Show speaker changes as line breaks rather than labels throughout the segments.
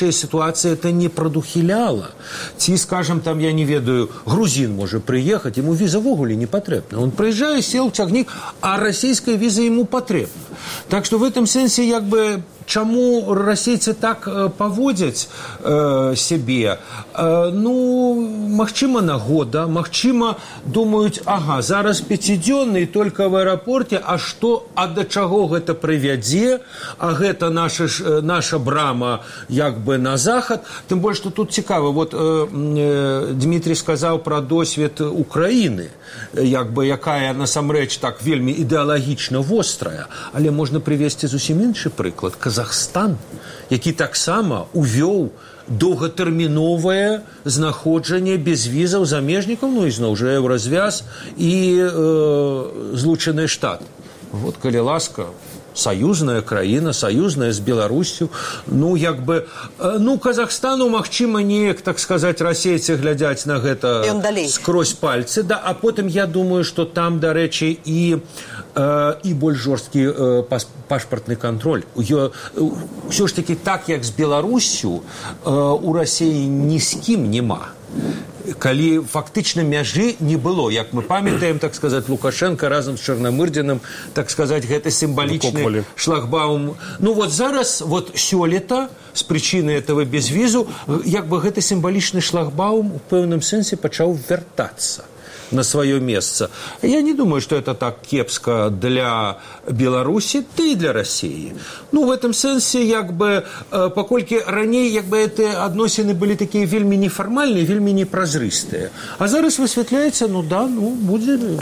іншыя сітуацыі это не прадухіляла. Ці, скажем, там, я не ведаю, грузин можа прыехаць, ему віза ввогуле не патрэбна. Он прыязджае, сел в цягнік, а расійская віза ему патрэбна. Так што в этом сэнсе, як бы, чаму расейцы так паводзяць сябе? Ну, магчыма, нагода, магчыма, думаюць, ага, зараз 5-дзённы, только в аэрапорце, а да чаго гэта прывядзе, а гэта наша брама, як бы, на захад. Тым больш, што тут цікава, вот Дмітрий сказаў пра досвед Украіны, як бы, якая, насамрэч, так вельмі ідэалагічна вострая, але можна прывесці зусім іншы прыклад. Казахстан, які таксама увёў доўгатэрміновае знаходжанне без візаў замежнікаў, ну, ізноў жа Еўразвяз і Злучаныя Штаты. Вот, калі ласка, саюзная краіна, саюзная з Беларусю. Ну, як бы, ну, Казахстану, магчыма, неяк, так сказаць, расейцы глядзяць на гэта скрозь пальцы, да, а потым я думаю, што там, дарэчы, і больш жорсткі пашпартны кантроль. Усё ж таки, так, як з Беларусю, у Расіі ні з кім няма. Калі фактычна мяжы не было, як мы памятаем, так сказаць, Лукашенко разам з Чарнамырдзіным, так сказаць, гэта сімвалічны шлагбаум. Ну вот зараз, вот сёлета, з прычыны этого безвізу, як бы гэты сімвалічны шлагбаум у пэўным сэнсе пачаў вяртацца на свое место. Я не думаю, что это так кепска для Беларуси, да и для России. Ну, в этом сенсе, як бы, покольки ранее, як бы, эти адносины были такие вельми неформальные, вельми непразрыстые. А зараз высветляется, ну да, ну, будем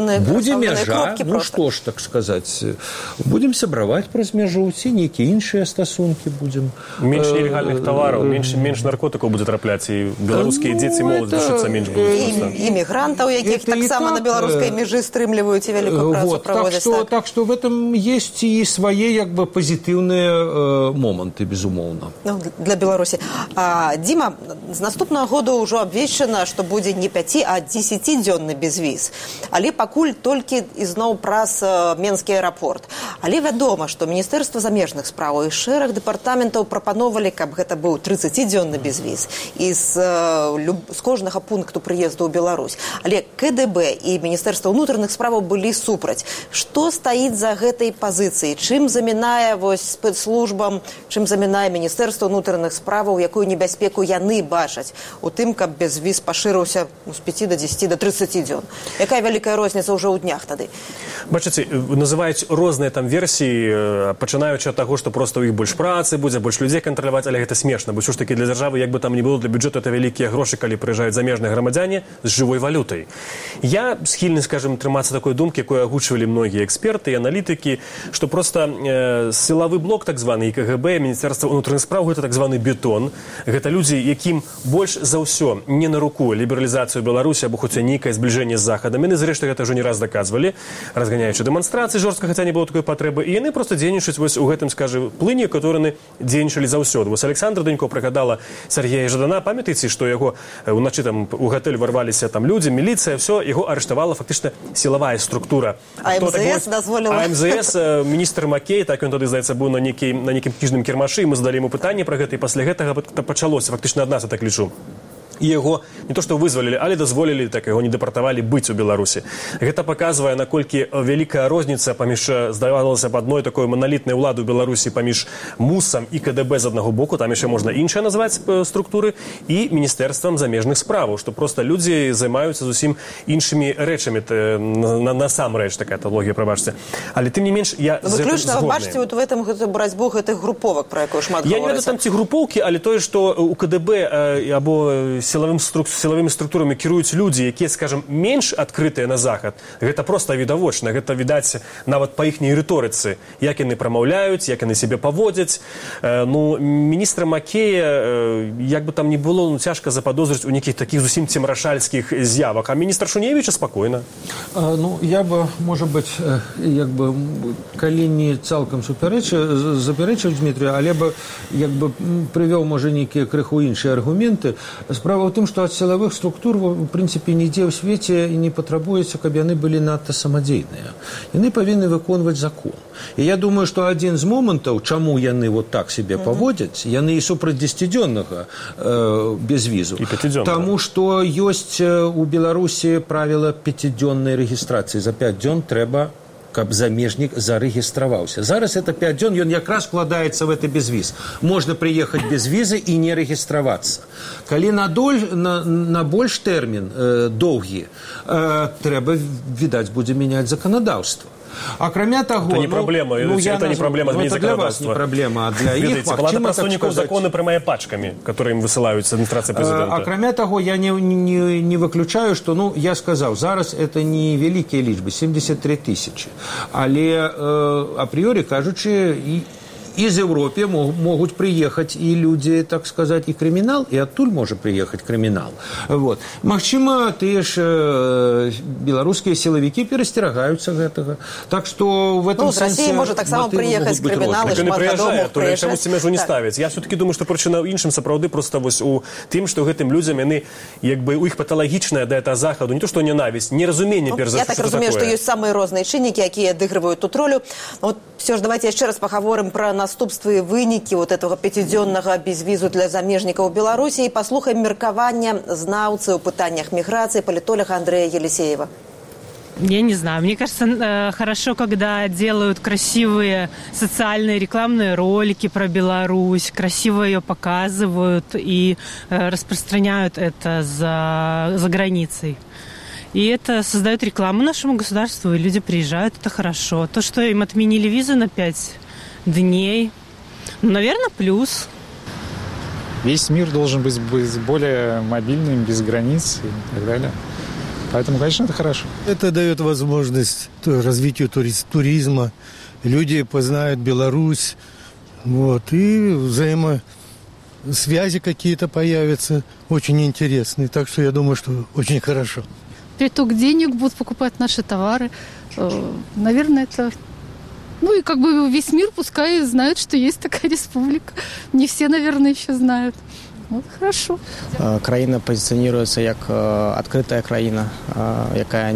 мяжа, ну, просто. Что ж, так сказать, будем сябраваць праз мяжу, ці нейкія іншыя стасункі будем.
Меньше нелегальных товаров, меньше наркотиков будет трапляться, и белорусские дети молодь душиться меньше будут.
Иммигрантов, якіх таксама на беларускай межы стрымліваюць і вялікую працу праводзяць.
Так што в этом есть і свае, як бы, пазітыўныя моманты, безумоўна.
Для Беларусі. Дзіма, з наступнага года ўжо абвешчана, што будзе не 5, а 10-дзённы безвіз. Але пакуль толькі ізноў праз Менскі аэрапорт. Але вядома, што Міністэрства замежных справаў і шэраг дэпартаментаў прапановалі, каб гэта быў 30-дзённы безвіз. І з кожнага пункту прыезду ў Беларусь. Але КДБ і Міністэрства ўнутраных справаў былі супраць. Што стаіць за гэтай пазіцыяй? Чым замінае спецслужбам, чым замінае Міністэрства ўнутраных справаў, якую небяспеку яны бачаць у тым, каб безвіз пашырыўся з 5 до 10 до 30 дзён? Якая вялікая розніца ўжо ў днях тады?
Бачыце, называюць розныя там версіі, пачынаючы ад таго, што проста ў іх больш працы будзе, больш людзей кантраляваць, але гэта смешна, бо ўсё ж такі для дзяржавы, як бы там не было, для бюджэту это вялікія грошы, калі прыязджаюць замежныя грамадзяне з жывой валютай. Я схильны, скажем, трымацца такой думкі, якую агучвалі многія эксперты і аналітыкі, што проста сілавы блок, так званы, і КГБ, Міністэрства ўнутраных спраў, гэта так званы бетон. Гэта людзі, якім больш за ўсё не на руку лібералізацыю Беларусі або хоць нейкае збліжэнне з Захадам. Яны, зрэшты, гэта ўжо не раз даказвалі, разганяючы дэманстрацыі жорстка, хаця не было такой патрэбы. І яны проста дзейнічаюць вось у гэтым, скажем, плыні, которые дзейнічалі заўсёды. Вось Александра Данько прыгадала Сергея Жадана, памятаеце, што яго уначы там у гатэль варваліся там людзі, міліцыя, все, его арыштавала фактично силовая структура.
А МЗС дозволила?
А МЗС, міністр Макей, так ён тады, здаецца, быў на нейкім кніжным кірмашы, мы задалі яму пытанне пра гэта, і пасля гэтага пачалося, фактычна ад нас, я так лічу. І яго не то што вызвалілі, але дазволілі, так яго не дэпартавалі быць у Беларусі. Гэта паказвае, наколькі вялікая розніца паміж, здавалася б, адной такой маналітнай улады ў Беларусі паміж МУСам і КДБ з аднаго боку, там яшчэ можна іншыя назваць структуры, і Міністэрствам замежных справаў, што проста людзі займаюцца зусім іншымі рэчамі, насамрэч такая логія, прабачце. Але тым не менш, я з гэтым згодны.
Вы бачыце вот в этом барацьбу гэтых груповак, пра якую шмат
гаворыцца? Я не ведаю там ці групоўкі, але тое, што у КДБ або силовыми структурамі кіруюць людзі, якія, скажем, менш адкрытыя на захад, гэта проста відавочна, гэта відаць нават па іхняй рыторыцы, як яны прамаўляюць, як яны сябе паводзяць. Ну, міністра Макея, як бы там не было, ну, цяжка заподозрыць у нейкіх такіх зусім цемрашальскіх з'явах, а міністр Шуневіча спакойна.
Ну, я бы, можа быць, як бы, калі не цалкам запярэчыў Дмітрію, але бы, як бы, прывёў, можа, нейкія крыху іншыя аргументы. Справа справа ў тым, што ад сілавых структур у прынцыпе нідзе ў свеце не патрабуецца, каб яны былі надта самадзейныя. Яны павінны выконваць закон. І я думаю, што адзін з момантаў, чаму яны вот так себе паводзяць, яны і супраць 10-дзённага безвізу. Таму што ёсць у Беларусі правіла 5-дзённай рэгістрацыі. За 5 дзён трэба, каб замежнік зарэгістраваўся. Зараз это 5 дзён, ён якраз складаецца в это безвіз. Можна прыехаць без візы і не рэгістравацца. Калі на больш тэрмін доўгі, трэба, відаць, будзе мяняць заканадаўства. Акрамя таго...
Это не проблема, это не проблема изменить законодательство.
Это для вас не проблема, а для іх...
Палата прадстаўнікаў законы прымае пачкамі, которые им высылаюць з адміністрацыі прэзідэнта.
Акрамя таго, я не выключаю, што, я сказаў, зараз это не вялікія лічбы, 73 тысячи. Але апрыёрі кажучы, і з Европе могуць прыехаць і людзі, так сказаць, і крымінал, і адтуль можа прыехаць крымінал. Вот. Магчыма, тыя ж беларускія сілавікі перасцерагаюцца гэтага. Так што в этом сэнсе...
з Расіі можа таксама прыехаць крымінал, і шмат гадоў мог прыязджаць.
Чамусьці мяжу не ставяць. Я все-таки думаю, што прычына ў іншым сапраўды проста вось у тым, што гэтым людзям яны, як бы, у іх паталагічная да этого захаду, не то, што ненавісць, неразуменне, перш за
ўсё, што такое. Я так разумею, што ёсць самыя розныя чыннікі, якія адыгрываюць тут ролю. Вот все ж давайте яшчэ раз пагаворым пра наступствы і вынікі вот этого 5-дзённага безвізу для замежнікаў Беларусі і паслухаем меркавання знаўцы ў пытаннях міграцыі палітолога Андрэя Елисеева.
Я не знаю, мне кажется, хорошо, когда делают красивые социальные рекламные ролики про Беларусь, красиво ее показывают и распространяют это за границей. И это создает рекламу нашему государству, и люди приезжают, это хорошо. То, что им отменили визу на 5 дней, наверное, плюс.
Весь мир должен быть более мобильным, без границ и так далее. Поэтому, конечно, это хорошо.
Это дает возможность развитию туризма. Люди познают Беларусь. Вот, и взаимосвязи какие-то появятся очень интересные. Так что я думаю, что очень хорошо.
Приток денег, будут покупать наши товары. Наверное, это... и как бы весь мир пускай знает, что есть такая республика. Не все, наверное, еще знают. Вот, хорошо.
Краіна позиционируется как открытая краіна, якая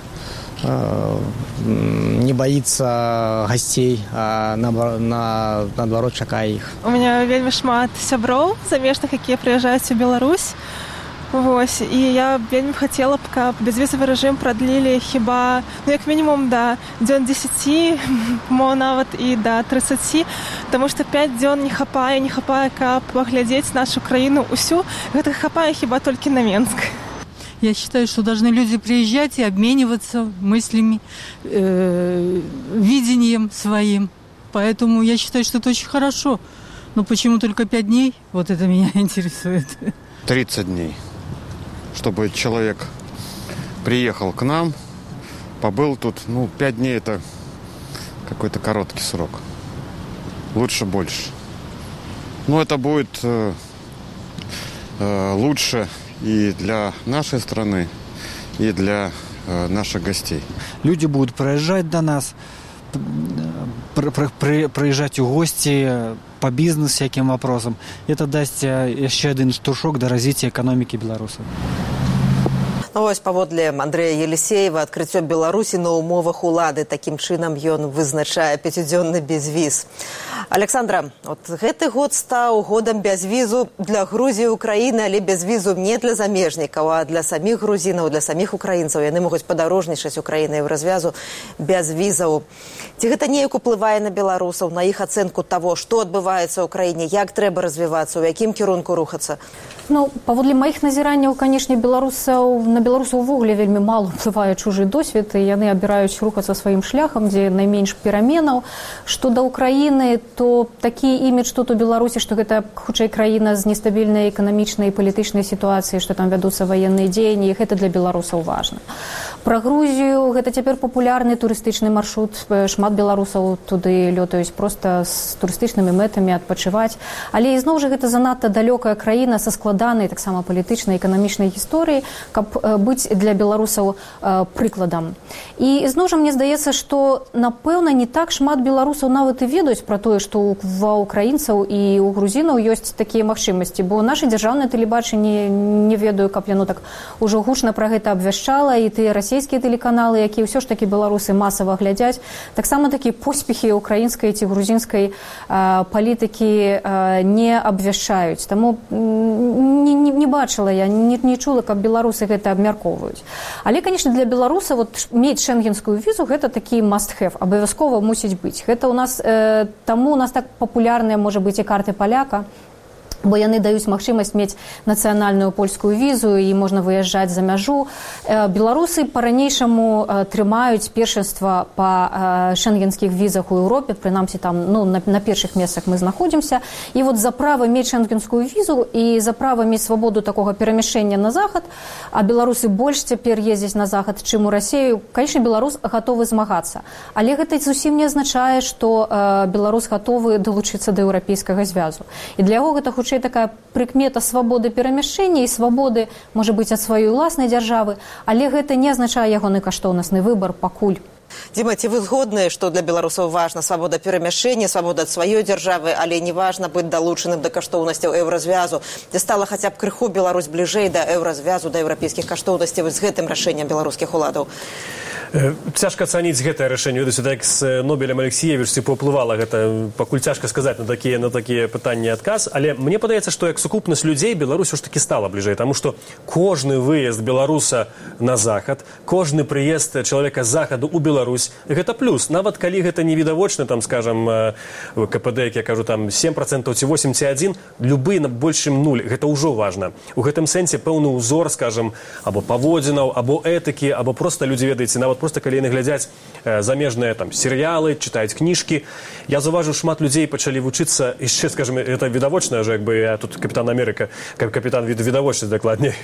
не боится гостей, а наоборот чакае іх.
У меня вельмі шмат сяброў замежных, якія прыязджаюць у Беларусь. Вось, і я вельмі хотела б, каб безвізавы рэжым прадлілі хіба, як мінімум да дзён 10, мо нават і да 30, таму што 5 дзён не хапае, каб паглядзець нашу краіну усю. Гэта хапае хіба толькі на Менск.
Я считаю, что должны люди приезжать и обмениваться мыслями, видением своим. Поэтому я считаю, что это очень хорошо. Но почему только 5 дней? Вот это меня интересует.
30 дней. Чтобы человек приехал к нам, побыл тут, 5 дней это какой-то короткий срок. Лучше больше. Это будет лучше и для нашей страны, и для наших гостей.
Люди будут проезжать до нас, проезжать в гости по бизнесу, всяким вопросам. Это даст еще один штуршок до развития экономики белорусов.
Вось паводле Андрэя Елисеева адкрыццё Беларусі на умовах улады. Такім чынам ён вызначае 5-дзённы безвіз. Александра, гэты год стаў годам бязвізу для Грузіі і Украіны, але бязвізу не для замежнікаў, а для саміх грузінаў, для саміх украінцаў. Яны могуць падарожнічаць Украінай ў развязу без візаў. Ці гэта неяк уплывае на беларусаў, на іх ацэнку таго, што адбываецца ў краіне, як трэба развівацца, у якім кірунку рухацца?
Паводле маіх назіранняў, канешне, на беларусаў увогуле вельмі мала ўплывае чужы досвед, і яны абіраюць рухацца сваім шляхам, дзе найменш пераменаў. Што да Украіны, то такі імідж тут у Беларусі, што гэта хутчэй краіна з нестабільнай эканамічнай і палітычнай сітуацыяй, што там вядуцца ваенныя дзеянні, і гэта для беларусаў важна. Пра Грузію, гэта цяпер папулярны турыстычны маршрут. Шмат беларусаў туды лётаюць проста з турыстычнымі мэтамі адпачываць. Але ізноў жа гэта занадта далёкая краіна са складанай таксама палітычнай, эканамічнай гісторыі, каб быць для беларусаў прыкладам. І зноў жа мне здаецца, што напэўна не так шмат беларусаў нават і ведаюць пра тое, што ва ўкраінцаў і у грузінаў ёсць такія магчымасці, бо наша дзяржаўнае тэлебачанне не ведаю, каб яно так ужо гучна пра гэта абвяшчала, і тыя расійскія тэлеканалы, якія ўсё ж такі беларусы масава глядзяць, таксама такія поспехі украінскай ці грузінскай палітыкі не абвяшчаюць. Таму не бачыла я, не чула, каб беларусы гэта абмяркоўваюць. Але, канешне, для беларуса мець шэнгенскую візу гэта такі must-have, абавязкова мусіць быць. Гэта у нас, таму у нас так папулярныя, можа быць, і карты паляка, бо яны даюць магчымасць мець нацыянальную польскую візу і можна выязджаць за мяжу. Беларусы па-ранейшаму трымаюць першынства па шэнгенскіх візах у Еўропе, прынамсі там, на першых месцах мы знаходзімся. І за права мець шэнгенскую візу і за права мець свабоду такога перамяшчэння на захад, а беларусы больш цяпер ездзяць на захад, чым у Расію, канечне, беларус гатовы змагацца. Але гэта зусім не азначае, што беларус гатовы далучыцца да еўрапейскага звязу. І для яго гэта хутчэй такая прыкмета свабоды перамяшчэння і свабоды, можа быць, ад сваёй уласнай дзяржавы, але гэта не азначае ягоны каштоўнасны выбар пакуль.
Дима, ці вы згодны, што для беларусаў важна свабода перамяшчэння, свабода ад сваёй дзяржавы, але не важна быць далучаным да каштоўнасцяў еўразвязу, дзе стала хаця б крыху Беларусь бліжэй да еўразвязу, да еўрапейскіх каштоўнасцяў з гэтым рашэннем беларускіх уладаў?
Цяжка ацаніць гэтае рашэнне. Ведаеце, так з Нобелем Алексеевічці паўплывала гэта, пакуль цяжка сказаць на такія пытанні адказ, але мне падаецца, што як сукупнасць людзей Беларусь уж такі стала бліжэй, таму што кожны выезд беларуса на захад, кожны прыезд чалавека з захаду ў Беларусь, гэта плюс. Нават калі гэта не відавочна, там, скажам, КПД, як я кажу, там 7% ці 8 ці 1, любы на больш чым 0, гэта ўжо важна. У гэтым сэнсе пэўны ўзор, скажам, або паводзінаў, або этыкі, або проста людзі, ведаеце, нават просто калі яны глядзяць замежныя там серыялы, чытаюць кніжкі. Я заўважыў, шмат людзей пачалі вучыцца, яшчэ, скажем, это відавочна, уже як бы я тут капітан Амерыка, капітан відавочнасць дакладней,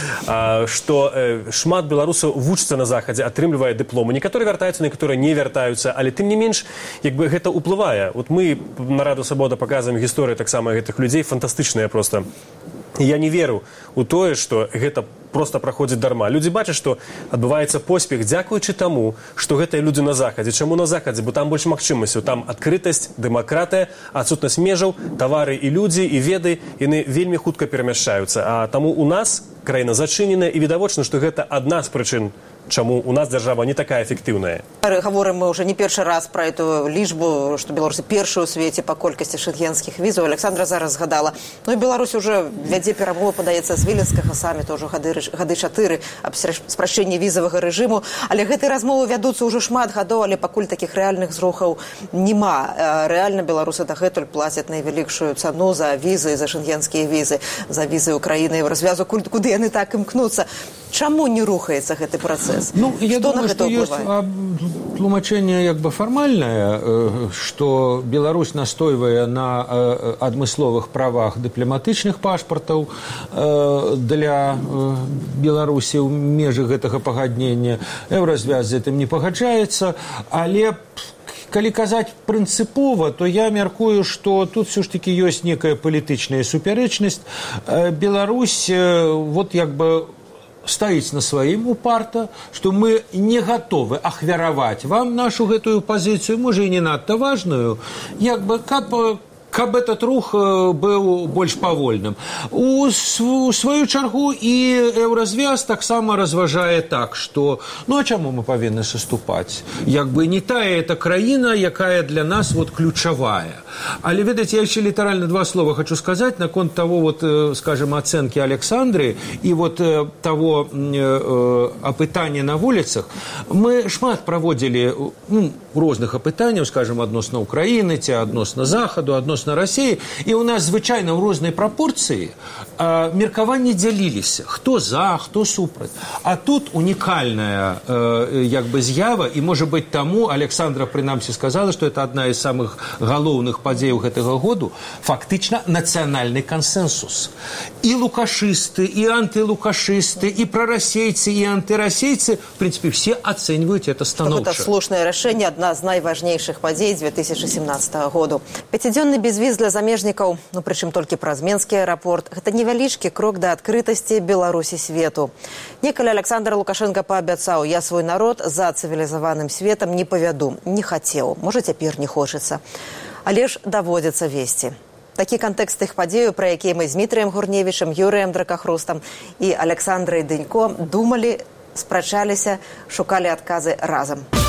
што шмат беларусаў вучацца на захадзе, атрымлівае дыпломы. Некаторыя вяртаюцца, некаторыя не вяртаюцца, але тым не менш, як бы гэта ўплывае. Вот мы на Раду Свабода паказваем гісторыю таксама гэтых людзей, фантастычныя просто. Я не веру у тое, што гэта просто праходзіць дарма. Людзі бачаць, што адбываецца поспех дзякуючы таму, што гэтыя людзі на захадзе. Чаму на захадзе? Бо там больш магчымасцяў. Там адкрытасць, дэмакратыя, адсутнасць межаў, тавары і людзі, і веды, яны вельмі хутка перамяшчаюцца. А таму у нас краіна зачыненая, і відавочна, што гэта адна з прычын, чаму у нас дзяржава не такая эфектыўная.
Гаворым мы уже не першы раз про эту лічбу, што беларусы першыя ў свеце па колькасці шэнгенскіх візаў. Александра зараз згадала. Ну і Беларусь уже вядзе перамовы, падаецца, з віленскага саміту ўжо гады 4 аб спрашчэнні візавага рэжыму. Але гэтыя размовы вядуцца ўжо шмат гадоў, але пакуль такіх рэальных зрухаў няма. Рэальна беларусы дагэтуль плацяць найвялікшую цану за візы, за шэнгенскія візы, за візы Украіны і развязу, куды яны так імкнуцца. Чаму не рухаецца гэты працэс?
Ну, я думаю, что есть тлумачэнне як бы фармальнае, што Беларусь настойвае на адмысловых правах дыпламатычных пашпартаў для Беларусі ў межах гэтага пагаднення. Еўразвяз з гэтым не пагаджаецца, але калі казаць прынцыпова, то я мяркую, што тут все ж таки ёсць некая палітычная супярэчнасць. Беларусь вот як бы стаіць на сваім упарта, што мы не гатовы ахвяраваць вам нашу гэтую пазіцыю, можа і не надта важную, як бы каб этот рух быў больш павольным. У сваю чаргу і еўразвяз таксама разважае так, што ну а чаму мы павінны саступаць? Як бы не тая эта краіна, якая для нас вот ключавая. Але, ведаеце, я еще літаральна два слова хочу сказать наконт того, вот, скажем, оценки Александры и вот того опытания на улицах. Мы шмат проводили розных опытаний, скажем, адносна Украины, ці адносна Захаду, адносна России, и у нас звычайно в рознай пропорции меркаванні дзяліліся, хто за, хто супраць. А тут уникальная як бы з'ява, и, может быть, тому Александра прынамсі сказала, что это одна из самых галоўных падзеяў гэтага году, фактычна нацыянальны кансенсус. І лукашысты, і антылукашысты, і прарасейцы, і антырасейцы, в принципе, все оценивают это становча.
Это слушное решение, одна из наиважнейших падзей 2017 года. Пятидзённы безвіз для замежнікаў, прычым толькі праз Менскі аэрапорт, гэта невялічкі крок да адкрытасці Беларусі свету. Некалі Александр Лукашенко паабяцаў: я свой народ за цывілізаваным светам не павяду, не хацеў, можа цяпер не хочацца. Але ж даводзіцца весці. Такі кантэкст тых падзеяў, пра якія мы з Дмітрыем Гурневічам, Юрыем Дракахрустам і Александрай Дынько думалі, спрачаліся, шукалі адказы разам.